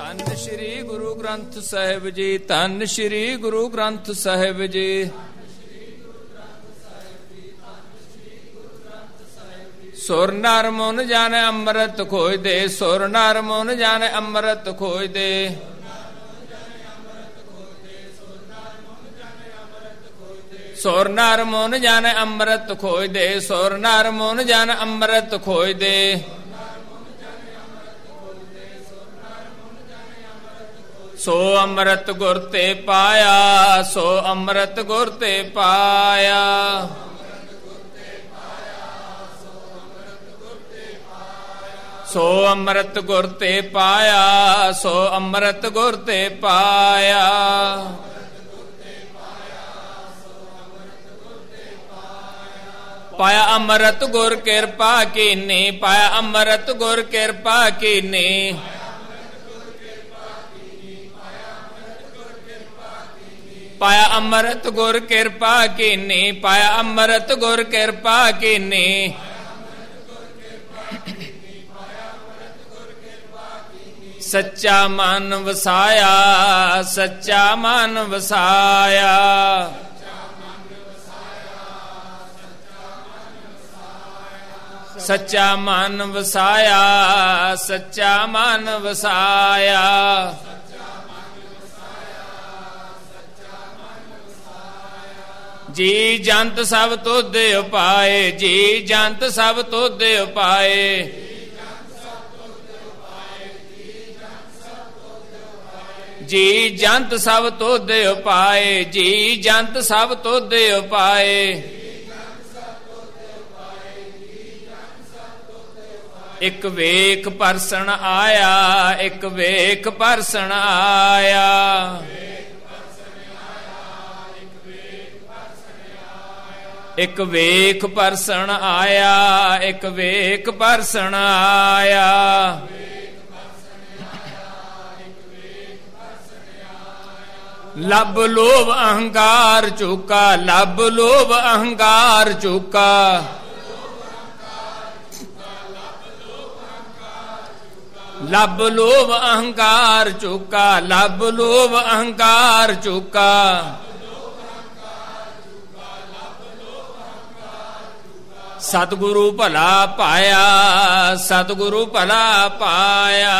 ਧੰਨ ਸ਼੍ਰੀ ਗੁਰੂ ਗ੍ਰੰਥ ਸਾਹਿਬ ਜੀ, ਧੰਨ ਸ਼੍ਰੀ ਗੁਰੂ ਗ੍ਰੰਥ ਸਾਹਿਬ ਜੀ। ਸੁਰ ਨਰ ਮਨ ਜਾਣੈ ਅੰਮ੍ਰਿਤ ਖੋਜਦੇ, ਸੁਰ ਨਰ ਮਨ ਜਾਣੈ ਅੰਮ੍ਰਿਤ ਖੋਜਦੇ। ਸੁਰ ਨਰ ਮਨ ਜਾਣੈ ਅੰਮ੍ਰਿਤ ਖੋਜਦੇ, ਸੁਰ ਨਰ ਮਨ ਜਾਣੈ ਅੰਮ੍ਰਿਤ ਖੋਜਦੇ। ਸੋ ਅੰਮ੍ਰਿਤ ਗੁਰ ਤੇ ਪਾਇਆ, ਸੋ ਅੰਮ੍ਰਿਤ ਗੁਰ ਤੇ ਪਾਇਆ। ਸੋ ਅੰਮ੍ਰਿਤ ਗੁਰ ਤੇ ਪਾਇਆ, ਸੋ ਅੰਮ੍ਰਿਤ ਗੁਰ ਤੇ ਪਾਇਆ। ਪਾਇਆ ਅੰਮ੍ਰਿਤ ਗੁਰ ਕਿਰਪਾ ਕੀਨੀ, ਪਾਇਆ ਅੰਮ੍ਰਿਤ ਗੁਰ ਕਿਰਪਾ ਕੀਨੀ। ਪਾਇਆ ਅੰਮ੍ਰਿਤ ਗੁਰ ਕਿਰਪਾ ਕੀਨੀ, ਪਾਇਆ ਅੰਮ੍ਰਿਤ ਗੁਰ ਕਿਰਪਾ ਕੀਨੀ। ਸੱਚਾ ਮਨ ਵਸਾਇਆ, ਸੱਚਾ ਮਨ ਵਸਾਇਆ। ਸੱਚਾ ਮਨ ਵਸਾਇਆ, ਸੱਚਾ ਮਨ ਵਸਾਇਆ। ਜੀ ਜੰਤ ਸਭ ਤੁਧ ਉਪਾਏ, ਜੀ ਜੰਤ ਸਭ ਤੁਧ ਉਪਾਏ। ਜੀ ਜੰਤ ਸਭ ਤੁਧ ਉਪਾਏ, ਜੀ ਜੰਤ ਸਭ ਤੁਧ ਉਪਾਏ। ਇੱਕ ਵੇਖ ਪਰਸਣ ਆਇਆ, ਇੱਕ ਵੇਖ ਪਰਸਣ ਆਇਆ। ਇੱਕ ਵੇਖ ਪਰਸਣ ਆਇਆ, ਇੱਕ ਵੇਖ ਪਰਸਣ ਆਇਆ। ਲੱਭ ਲੋਭ ਅਹੰਕਾਰ ਚੁਕਾ, ਲੱਭ ਲੋਭ ਅਹੰਕਾਰ ਚੁਕਾ। ਲੱਭ ਲੋਭ ਅਹੰਕਾਰ ਚੁਕਾ, ਲੱਭ ਲੋਭ ਅਹੰਕਾਰ ਚੁਕਾ। ਸਤਿਗੁਰੂ ਭਲਾ ਪਾਇਆ, ਸਤਿਗੁਰੂ ਭਲਾ ਪਾਇਆ।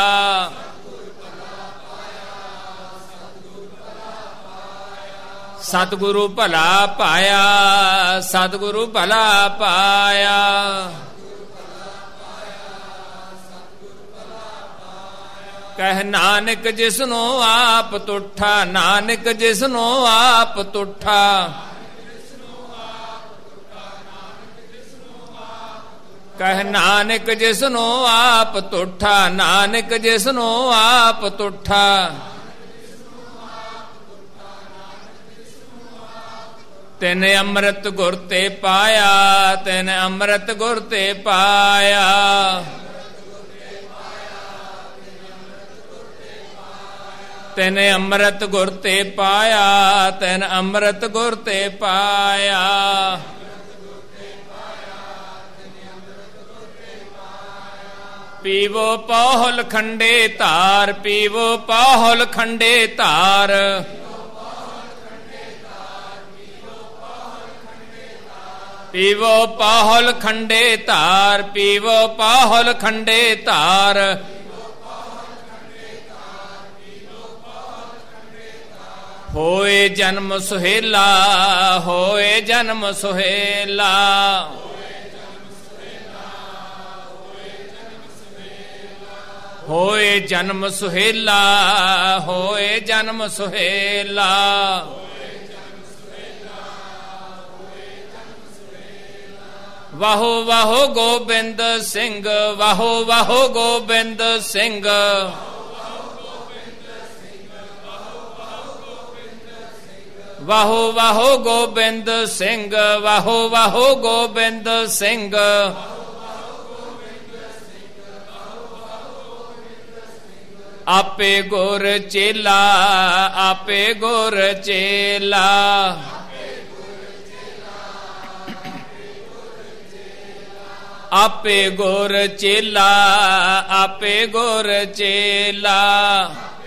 ਸਤਿਗੁਰੂ ਭਲਾ ਪਾਇਆ, ਸਤਿਗੁਰੂ ਭਲਾ ਪਾਇਆ। ਕਹਿ ਨਾਨਕ ਜਿਸਨੂੰ ਆਪ ਤੁਠਾ, ਨਾਨਕ ਜਿਸਨੂੰ ਆਪ ਤੁਠਾ। ਕਹਿ ਨਾਨਕ ਜਿਸਨੂੰ ਆਪ ਤੁਠਾ, ਨਾਨਕ ਜਿਸਨੂੰ ਆਪ ਤੁਠਾ। ਤਿਨ ਅੰਮ੍ਰਿਤ ਗੁਰ ਤੇ ਪਾਇਆ, ਤਿਨ ਅੰਮ੍ਰਿਤ ਗੁਰ ਤੇ ਪਾਇਆ। ਤਿਨ ਅੰਮ੍ਰਿਤ ਗੁਰ ਤੇ ਪਾਇਆ, ਤਿਨ ਅੰਮ੍ਰਿਤ ਗੁਰ ਤੇ ਪਾਇਆ। ਪੀਵੋ ਪਾਹੁਲ ਖੰਡੇ ਧਾਰ, ਪੀਵੋ ਪਾਹੁਲ ਖੰਡੇ ਧਾਰ। ਪੀਵੋ ਪਾਹੁਲ ਖੰਡੇ ਧਾਰ, ਪੀਵੋ ਪਾਹੁਲ ਖੰਡੇ ਧਾਰ। ਹੋਏ ਜਨਮ ਸੁਹੇਲਾ, ਹੋਏ ਜਨਮ ਸੁਹੇਲਾ। ਹੋਏ ਜਨਮ ਸੁਹੇਲਾ, ਹੋਏ ਜਨਮ ਸੁਹੇਲਾ। ਵਾਹੋ ਵਾਹੋ ਗੋਬਿੰਦ ਸਿੰਘ, ਵਾਹੋ ਵਾਹੋ ਗੋਬਿੰਦ ਸਿੰਘ। ਵਾਹੋ ਵਾਹੋ ਗੋਬਿੰਦ ਸਿੰਘ, ਵਾਹੋ ਵਾਹੋ ਗੋਬਿੰਦ ਸਿੰਘ। ਆਪੇ ਗੁਰ ਚੇਲਾ, ਆਪੇ ਗੁਰ ਚੇਲਾ। ਆਪੇ ਗੁਰ ਚੇਲਾ, ਆਪੇ ਗੁਰ ਚੇਲਾ।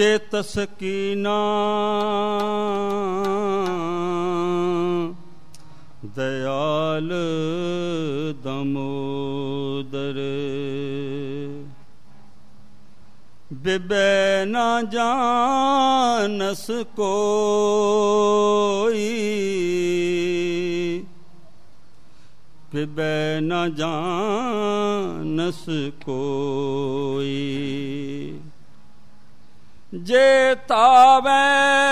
चेतस कीना दयाल दामोदर बिबै न जानस कोई बिबै न जानस कोई जे तावै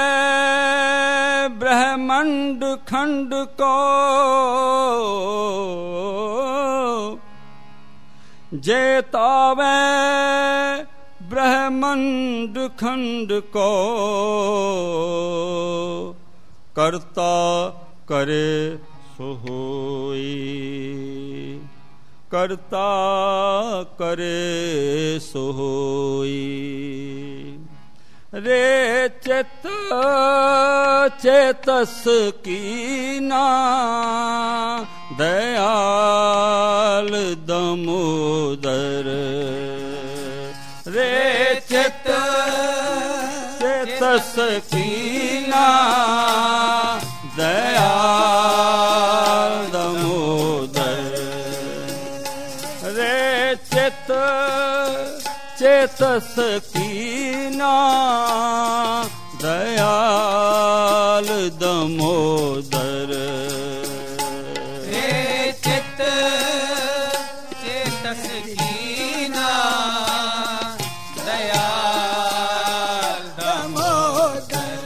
ब्रह्मंड खंड को जे तावै ब्रह्मंड खंड को करता करे सो होई करता करे सो होई रे चित चेतस कीना दयाल दामोदर रे चित चेतस कीना दयाल दामोदर रे चित चेतस कीना दयाल दामोदर रे चित चेतस कीना दयाल दामोदर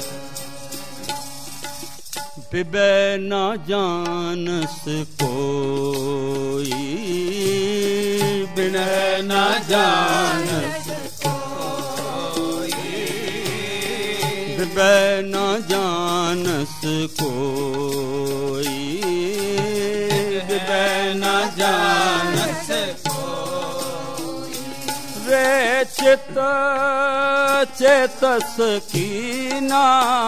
बिबै न जानस कोई बिनै न जानस कोई बिबै न जानस कोई बिबै न जानस कोई रे चित चेतस कीना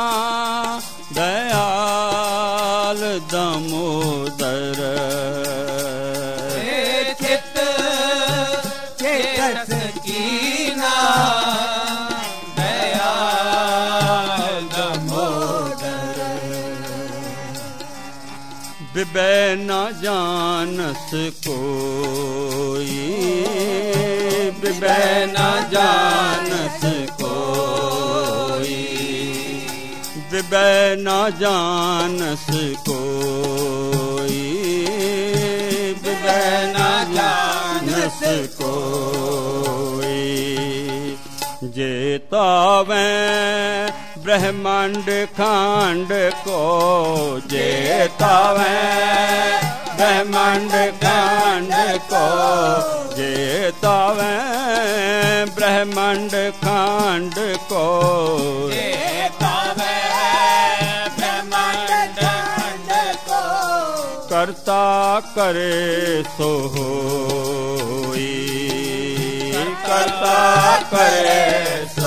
दयाल दामोदर रे चित चेतस कीना दयाल दामोदर बिबै न जानस कोई बिबै न जानस कोई बिबै न जानस कोई बिबै न जानस कोई जे तावै ब्रह्मांड खंड को जे तावै ब्रह्मांड खंड को जे तावै ब्रह्मांड खंड को जे तावै ब्रह्मांड खंड को करता करे सो होई करता करे सो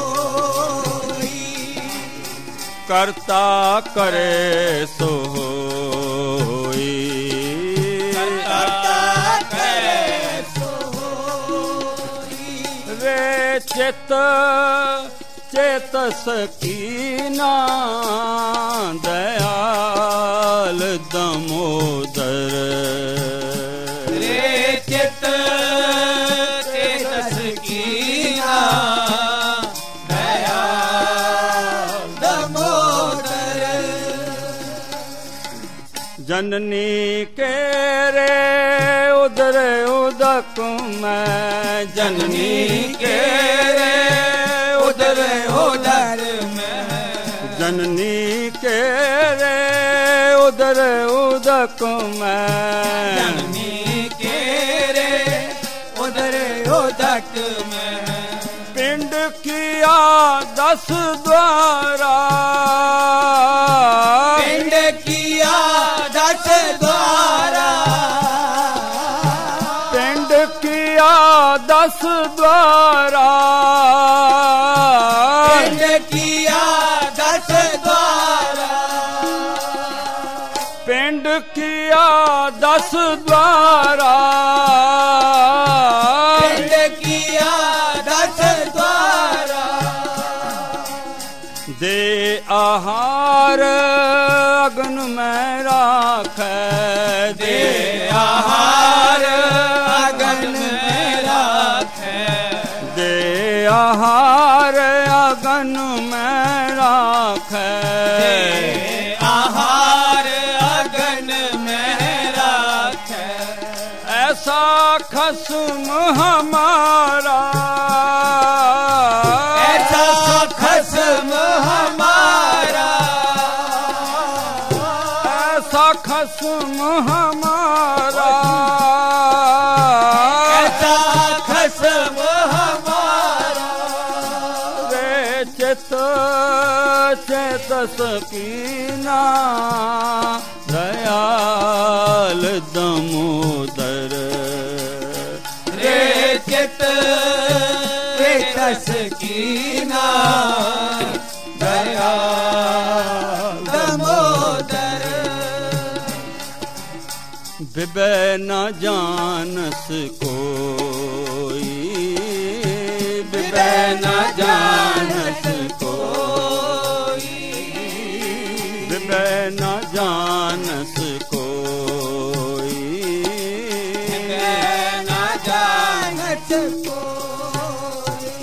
करता करे सो होई करता करे सो रे चित चेतस कीना दयाल दामोदर रे चित चेतस कीना दयाल दामोदर जननी के रे उदर उदक में जननी के रे उदर उदर में जननी के रे उदर उदक में जननी के रे उदर उदक में पिंड किया 10 द्वारा पिंड किया 10 द्वारा पिंड किया 10 द्वारा पिंड किया 10 द्वारा पिंड किया 10 द्वारा पिंड किया 10 द्वारा आहार अगन में राखै, दे आहार अगन में राखै, दे आहार अगन में राखै, दे आहार अगन में राखै। ऐसा खसम हमारा, ऐसा खसम हमारा, ऐसा खसम हमारा, ऐसा खसम हमारा। रे चित चेतस कीना, दयाल दामोदर, रे चित चेतस कीना, दयाल दामोदर। विबै न जानस कोई, विबै न जानस कोई, विबै न जानस कोई, न जानत कोई।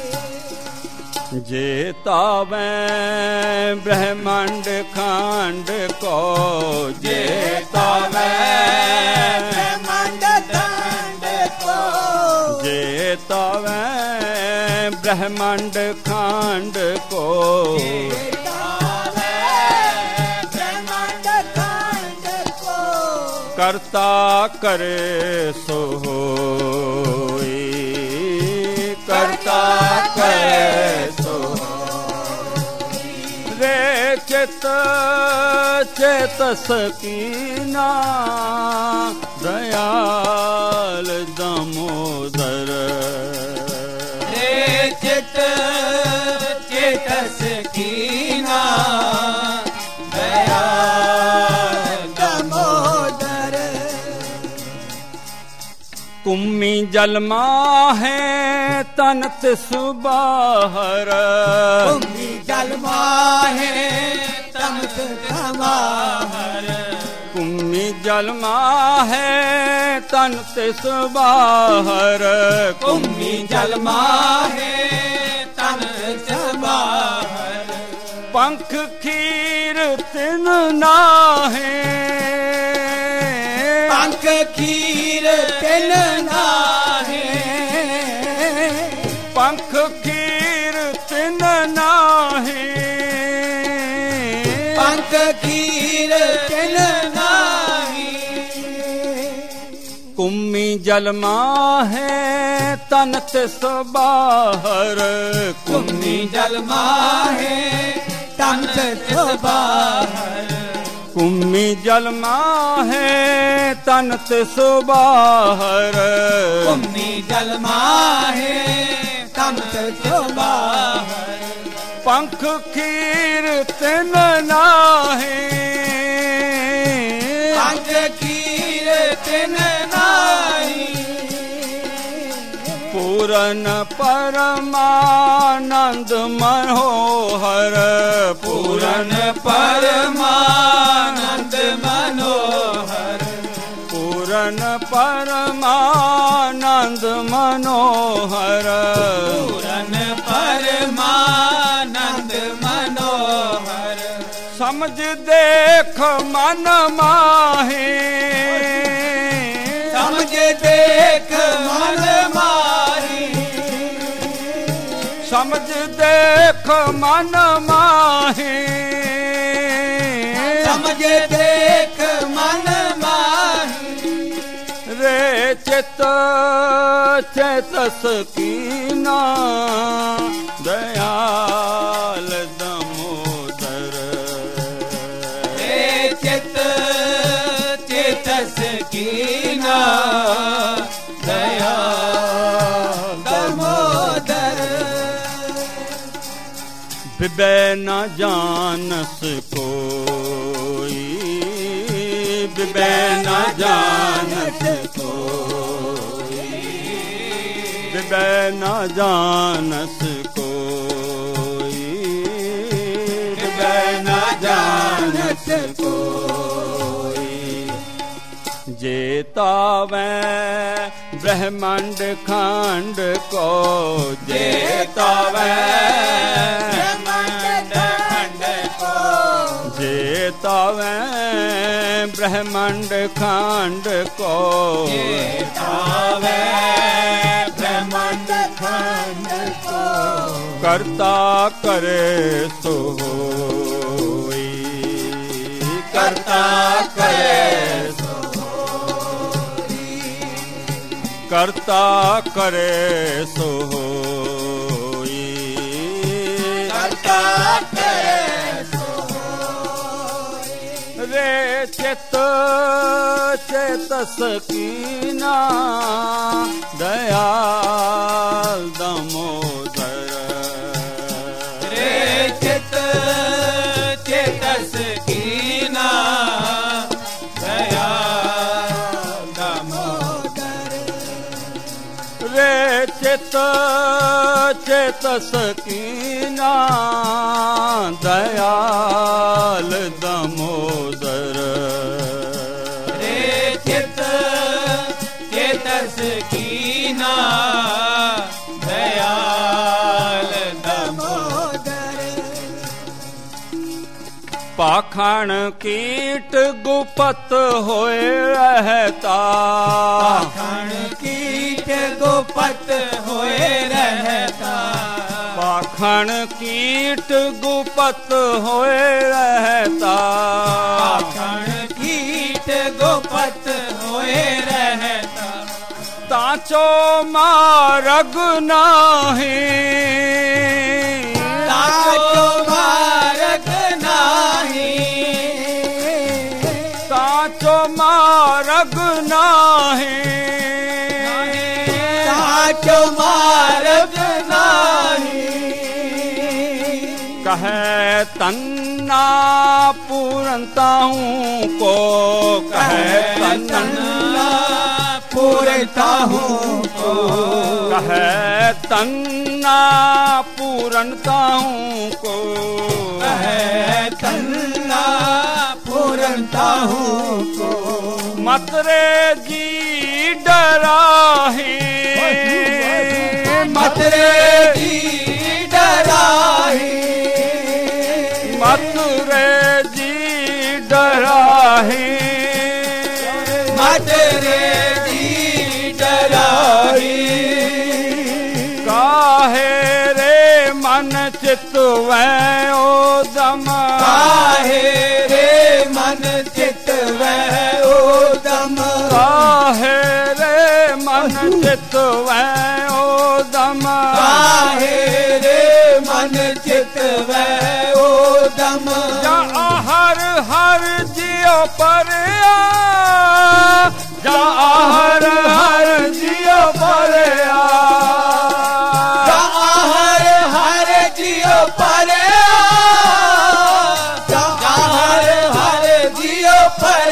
जेतावै ब्रह्मांड खांड को, जेतावै ब्रह्मांड खांड को, जेतावै ब्रह्मांड खांड को, जेतावै ब्रह्मांड खांड को। करता करे सो होई, करता करे सो होई। रे चित चेतस कीना, दयाल दामोदर, रे चित चेतस कीना, दयाल दामोदर। कुम्मी जलमा है तनत सुबाहर, कुम्मी जलमा है तमत समाहर, कुम्मी जलमा है तनत सुबाहर, कुम्मी जलमा है तमत समाहर। पंख खीर तिन नाहे, पंख खीर तिन नाहे, पंख खीर तिन नाहे, पंख खीर तिन नाहे। कुम्मी जलमा है तनत सुबाहर, कुम्मी जलमा है तमत समाहर, कुम्मी जलमा है तनत सुबाहर, कुम्मी जलमा है तमत समाहर। पंख खीर तिन नाहे, पंख खीर तिन नाही। पूरन परमानंद मनोहर, पूरन परमानंद मनोहर, पूरन परमानंद मनोहर, पूरन परमानंद मनोहर। समझ देख मन माहे, समझ देख मन माही, समझ देख मन माहे, समझ देख मन माही। रे चित चेतस कीना, दयाल दामोदर, रे चित चेतस कीना, दयाल दामोदर। विबै न जानस कोई, विबै न जानस कोई, विबै न जानस कोई, विबै न जानत कोई। जेतावे ब्रह्मांड खंड को, जेतावे ब्रह्मांड खंड को, जेतावे ब्रह्मांड खंड को, जेतावे ब्रह्मांड खंड को। करता करे सो होई, करता करे सो, करता करे सो होई, करता करे सो होई। रे चित चेतस कीना दयाल दामोदर, रे चित चेतस कीना दयाल दामोदर, रे चित चेतस कीना दयाल दामोदर, रे चित चेतस कीना दयाल दामोदर। पाखंड कीट गुपत होए रहता, पाखंड कीट गुपत होए रहता, पाखंड कीट गुपत होए रहता, पाखंड कीट गुपत होए रहता। ताचो मारग नाही, ताचो मारग नाही, ताचो मारग नाही, ताचो मारग नाही। कहे तन्ना पूरनता हूँ को, कहे तन्ना पूरता हूँ को, कहे तन्ना पूरनता हूँ को, कहे तन्ना पूरता हूँ को। मत रे जी डराही, मत रे जी डराही, मत रे जी डराही, मत रे जी डराही। काहे रे मन चित वै ओ दम, काहे रे मन चित वै ओ दम, काहे रे मन चित वै ओ दम, काहे रे मन चित वै ओ दम। जा हर हर जियो पर जा हर हर जियो पर जा हर हर जियो पर, जा हर हर जियो पर।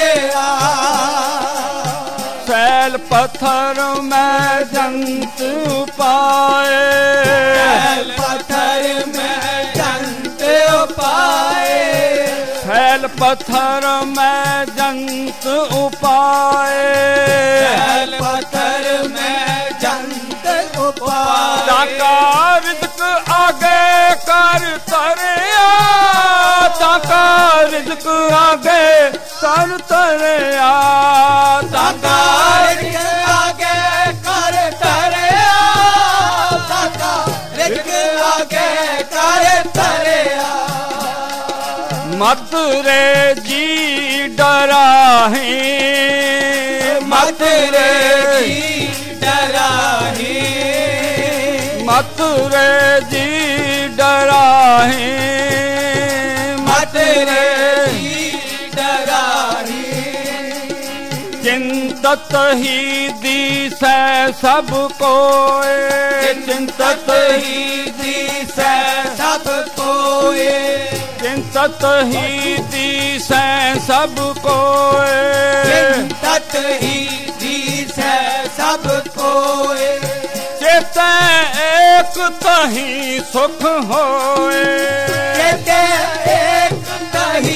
सैल पत्थर में जंत पाए, सैल पत्थर में जंत पाए, सैल पत्थर में जंत उपाए, सैल पत्थर में जंत उपाए। ताका रिज़्क़ आगे कर तरिया, ताका रिज़्क़ आगे कर तरिया, ताका रिज़्क़ आगे कर तरिया, ताका रिज़्क़ आगे कर तरिया। मत रे जी डराही, मत रे जी डराही, मत रे जी डराही, मत रे जी डराही। चिंतत ही दिसै सब कोय, चिंतत ही दिसै सब कोय, चिंतत ही दिसै सब कोय, चिंतत ही दिसै सब कोय। चेतै एक तही सुख होए, चेतै एक तही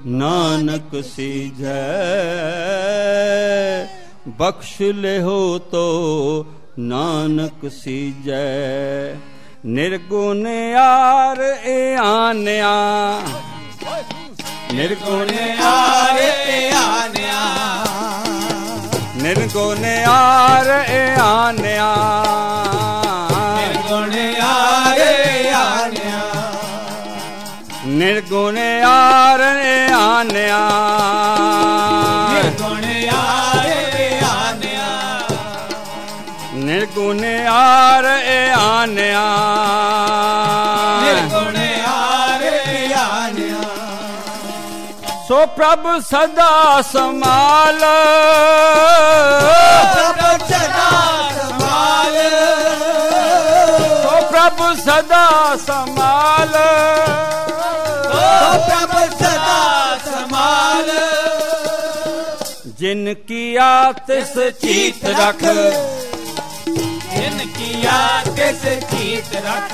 नानक सीजै बख्श ले हो तो नानक सीजै निर्गुण यार ए आन्या निर्गुण यार ए आन्या निर्गुण यार ए आन्या निर्गुण यार ए आन्या निर्गुण यार ए आन्या निर्गुण यार ए आन्या निर्गुण यार ए आन्या निर्गुण यार ए आन्या सो प्रभु सदा समाल प्रभु सदा समाल सो प्रभु सदा समाल प्रभु सदा समाल जिनकी आतिश चीत रख जिनकी आतिश चीत रख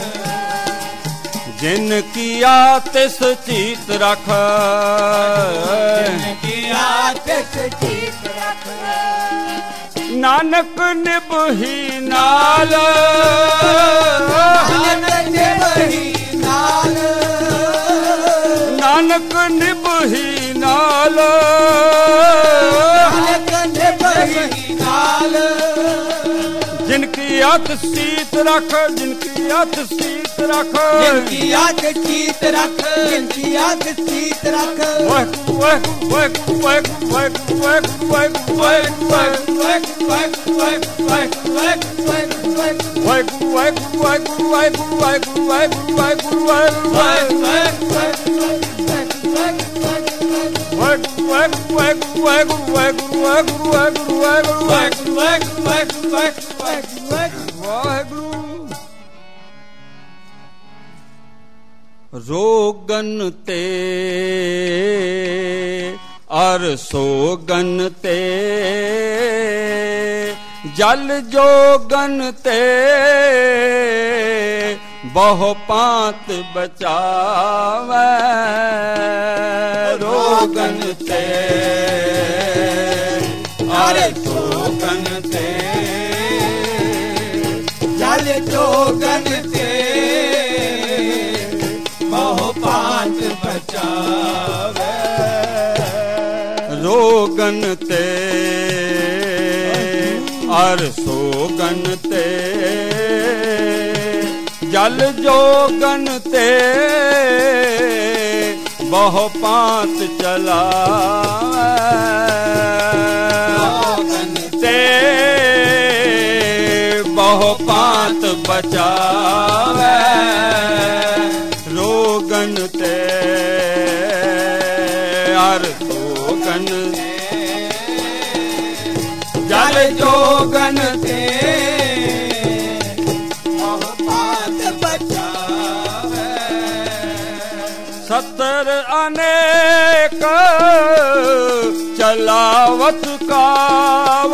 जिनकी आतिश चीत रख जिनकी आतिश चीत रख नानक निभही नाल नानक निभही नाल नानक निभही नाल नानक निभही नाल जिनकी आत सीत रख जिनकी आत सीत रख जिनकी आत सीत रख जिनकी आत सीत रख वह वह वह वह वह वह वह रोगन ते अर सोगन ते जल जोगन ते बहु पांत बचावे रोगन ते अरे सोगन ते जल जोगन ते बहु पांत बचावे रोगन ते अर सोगन ते जल जोगन ते बहु पांत चलावे ते बहु पांत बचावे रोगन ते अर सोगन जल जोगन ते बहु पांत बचावे सतर अनेक चलावत काव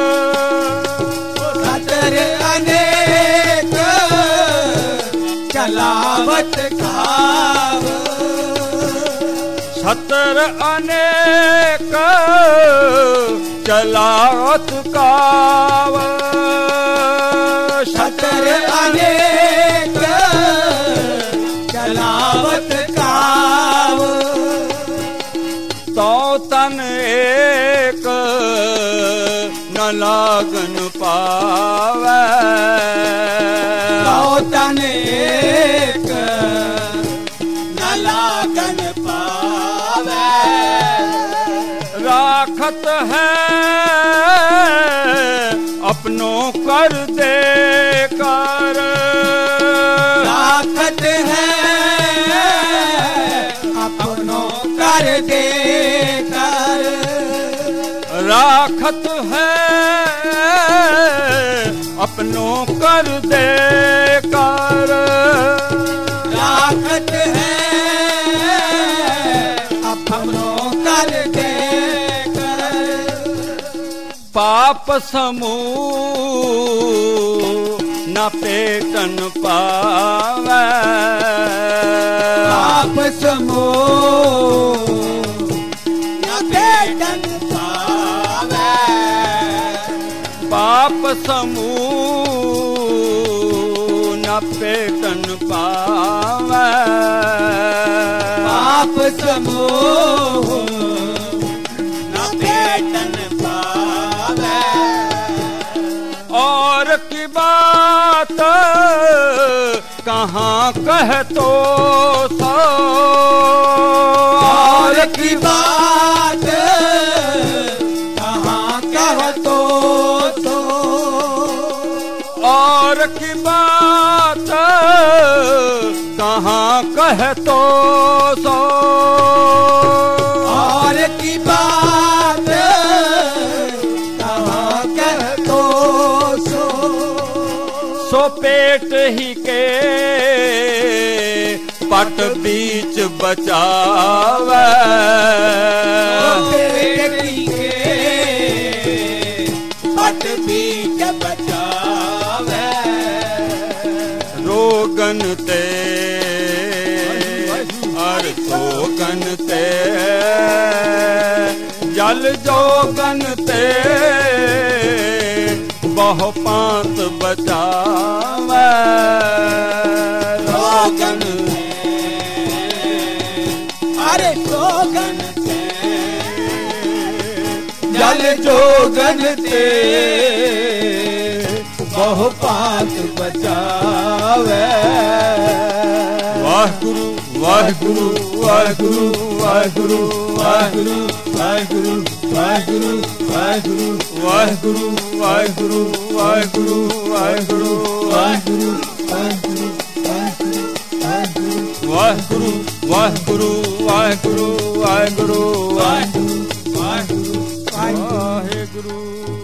सतर अनेक चलावत काव सतर अनेक चलावत काव सतर अनेक चलावत काव तो तन एक न लागन पावे तो तन एक न लागन पावे राखत है अपनों कर दे कर राखत है अपनों कर दे कर राखत है अपनों कर दे कर राखत है अपनों कर दे पाप समूह न पेटन पावे पाप समूह पाप समूह न पेटन पावे, पाप समूह न पेटन पावे। और की बात कहाँ कह तो सो, और की बात कहाँ कह तो सो, और की बात कहाँ कह तो सो, और की बात कहाँ कह तो सो। सो पेट ही के पट बीच बचावे, पेट ही के पट बीच बचावे। रोगन ते और सोगन ते जल जोगन ते बहु पांत बचावे। रोगन अरे जोगन ते जल जोगन ते बहु पांत बचावे। वाहिगुरु वाहिगुरु वाहिगुरु वाहिगुरु वाहिगुरु वाहिगुरु वाहिगुरु वाहिगुरु वाहिगुरु वाहिगुरु वाहिगुरु वाहिगुरु वाहिगुरु वाहिगुरु वाहिगुरु वाहिगुरु वाहिगुरु वाहिगुरु वाहिगुरु।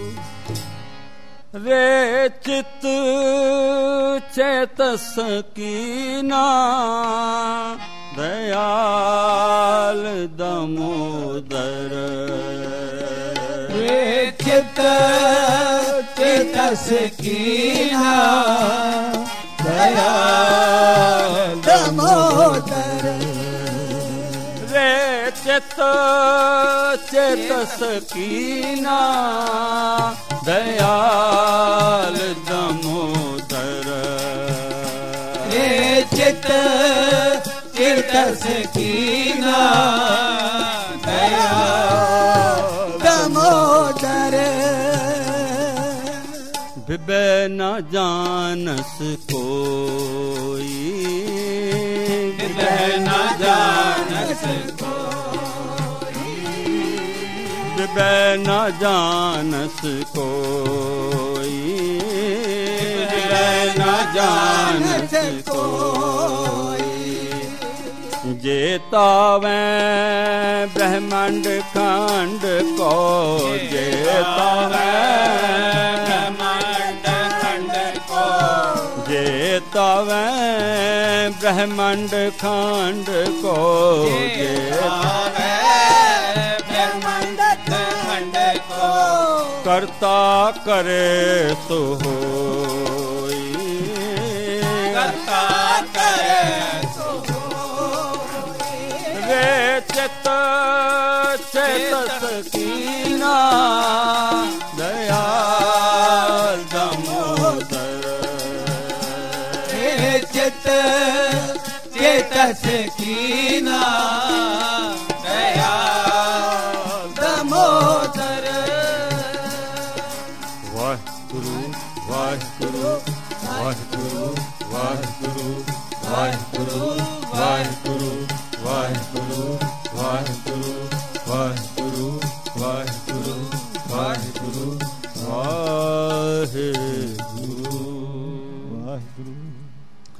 रे चित चेतस कीना दयाल दामोदर, रे चित चेतस कीना दयाल दामोदर। रे चित चेतस कीना दयाल दामोदर, रे चित चेतस कीना दयाल दामोदर। बिबे न जानस कोई, बिबे न जानस कोई, बिबे न जानस कोई, बिबे न जानस कोई। जेतावे ब्रह्मांड खंड को, जेतावे ब्रह्मांड खंड को, जेतावे ब्रह्मांड खंड को, जेतावे ब्रह्मांड खंड को। करता करे सो होई, करता करे सो रे चित चेतस कीना दयाल दामोदर। रे चित चेतस कीना दयाल दामोदर। वाहिगुरु वाहिगुरु वाहिगुरु वाहिगुरु वाहिगुरु वाहिगुरु वाहिगुरु